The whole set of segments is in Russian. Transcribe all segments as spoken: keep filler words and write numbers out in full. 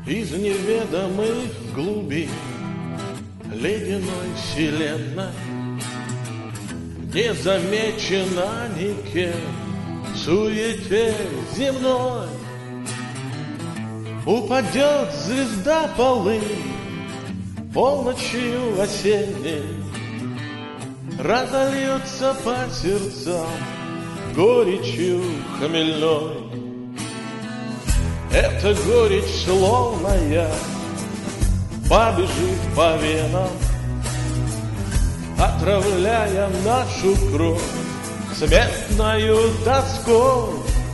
Из неведомых глубин ледяной вселенной не замечена никем в суете земной. Упадет звезда полынь полночью осенней, разольется по сердцам горечью хмельной. Эта горечь словная побежит по венам, отравляя нашу кровь смертною тоской.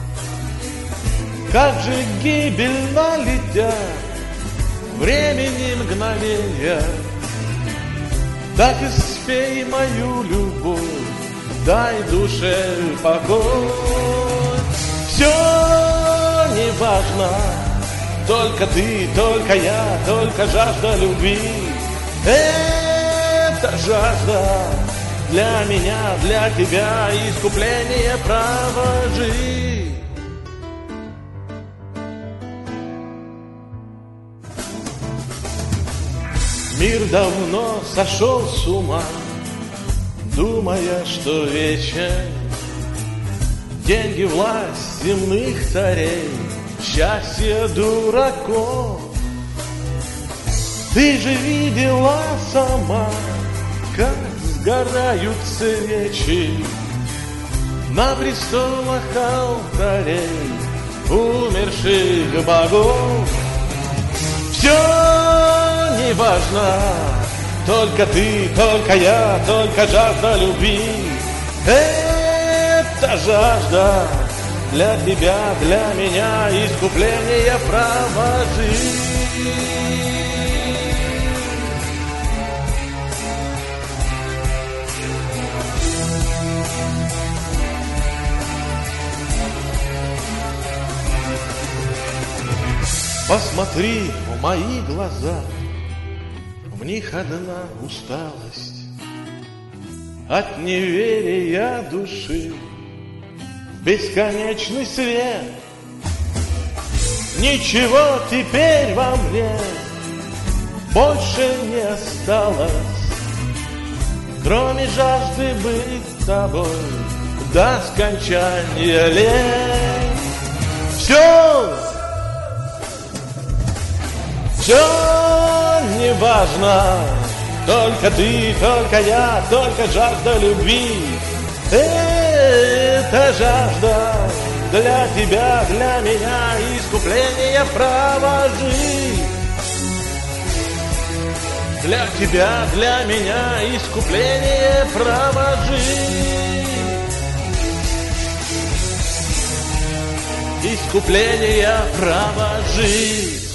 Как же гибельно летят времени мгновения, так и спей мою любовь, дай душе покой. Все не важно, только ты, только я, только жажда любви. Это жажда для меня, для тебя, искупление права жить. Мир давно сошел с ума, думая, что вечен. Деньги, власть земных царей, счастье дураков. Ты же видела сама, как сгорают свечи на престолах алтарей умерших богов. Все не важно, только ты, только я, только жажда любви. Это жажда для тебя, для меня, искупление права жить. Посмотри в мои глаза, в них одна усталость от неверия души в бесконечный свет. Ничего теперь во мне больше не осталось, кроме жажды быть с тобой до скончания лет. Все, все не важно, только ты, только я, только жажда любви. Это жажда для тебя, для меня, искупление права жить. Для тебя, для меня, искупление права жить. Искупление права жить.